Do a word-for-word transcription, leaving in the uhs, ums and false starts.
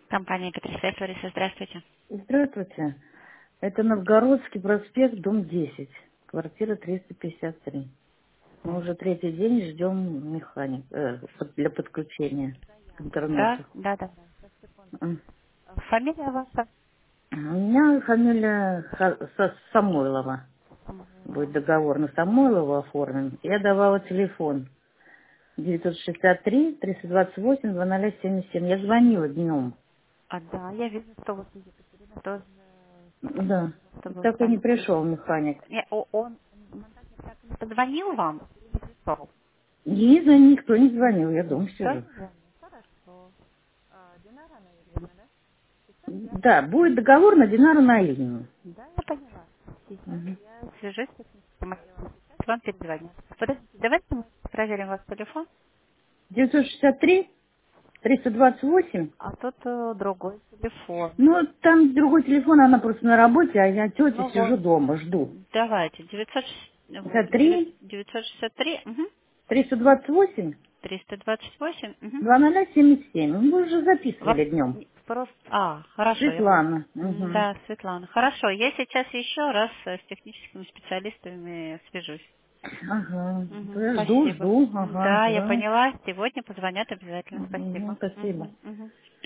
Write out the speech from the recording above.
Компания Петросвет, Лариса, здравствуйте. Здравствуйте. Это Новгородский проспект, дом десять, квартира триста пятьдесят три. Мы уже третий день ждем механик э, под- для подключения к Да, интернету. да, да. М. Фамилия ваша? У меня фамилия Ха- Са- Самойлова. Будет договор на Самойлова оформлен. Я давала телефон девятьсот шестьдесят три триста двадцать восемь двадцать семьдесят семь. Я звонила днем. А, да, я вижу, что вот Екатерина тоже Да. чтобы вы Так и не сами пришел включили. механик. Не, о- он позвонил вам? Пришел. Не знаю, никто не звонил, я дома Кто сижу. не звонил? Хорошо. А, Динара, наверное, да? Сейчас я... Да, будет договор на Динару Наилину. Да, я поняла. Сейчас Мгм. я свяжусь с этим. Сейчас вам перезвоню. Подождите, давайте мы проверим ваш телефон. девятьсот шестьдесят три триста двадцать восемь. А тут э, другой телефон. Ну, там другой телефон, она просто на работе, а я тетя Ну вот. сижу дома, жду. Давайте. девятьсот шестьдесят три шестьдесят три, угу. триста двадцать восемь триста двадцать восемь, угу. двадцать семьдесят семь. Ну, вы уже Вам записывали днем. не- просто... А, хорошо. Я... Светлана. М, Угу. Да, Светлана. Хорошо. Я сейчас еще раз э, с техническими специалистами свяжусь. Ага. Мгм, Я жду, спасибо. жду. М, Ага, Да, я да. поняла. Сегодня позвонят обязательно. Угу, Спасибо. спасибо. Мгм, мгм.